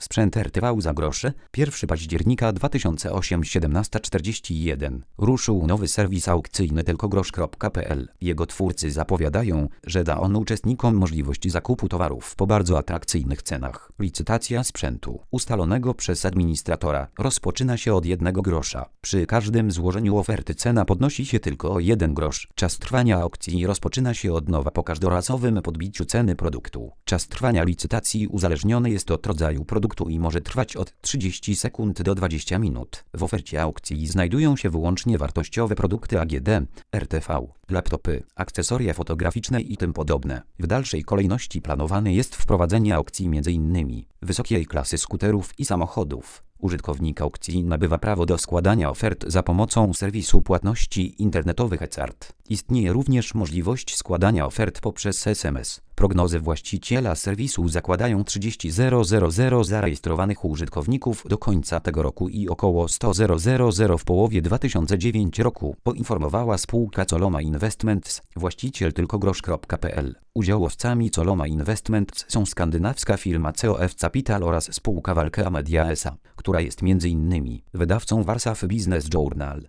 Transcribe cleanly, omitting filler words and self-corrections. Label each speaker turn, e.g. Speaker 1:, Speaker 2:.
Speaker 1: Sprzęt RTV za grosze. 1 października 2008 17:41. Ruszył nowy serwis aukcyjny tylkogrosz.pl. Jego twórcy zapowiadają, że da on uczestnikom możliwość zakupu towarów po bardzo atrakcyjnych cenach. Licytacja sprzętu ustalonego przez administratora rozpoczyna się od 1 grosza. Przy każdym złożeniu oferty cena podnosi się tylko o 1 grosz. Czas trwania aukcji rozpoczyna się od nowa po każdorazowym podbiciu ceny produktu. Czas trwania licytacji uzależniony jest od rodzaju produktu i może trwać od 30 sekund do 20 minut. W ofercie aukcji znajdują się wyłącznie wartościowe produkty AGD, RTV, laptopy, akcesoria fotograficzne i tym podobne. W dalszej kolejności planowane jest wprowadzenie aukcji m.in. wysokiej klasy skuterów i samochodów. Użytkownik aukcji nabywa prawo do składania ofert za pomocą serwisu płatności internetowych eCart. Istnieje również możliwość składania ofert poprzez SMS. Prognozy właściciela serwisu zakładają 30,000 zarejestrowanych użytkowników do końca tego roku i około 100,000 w połowie 2009 roku, poinformowała spółka Coloma Investments, właściciel tylkogrosz.pl. Udziałowcami Coloma Investments są skandynawska firma COF Capital oraz spółka Valkea Media SA, która jest m.in. wydawcą Warsaw Business Journal.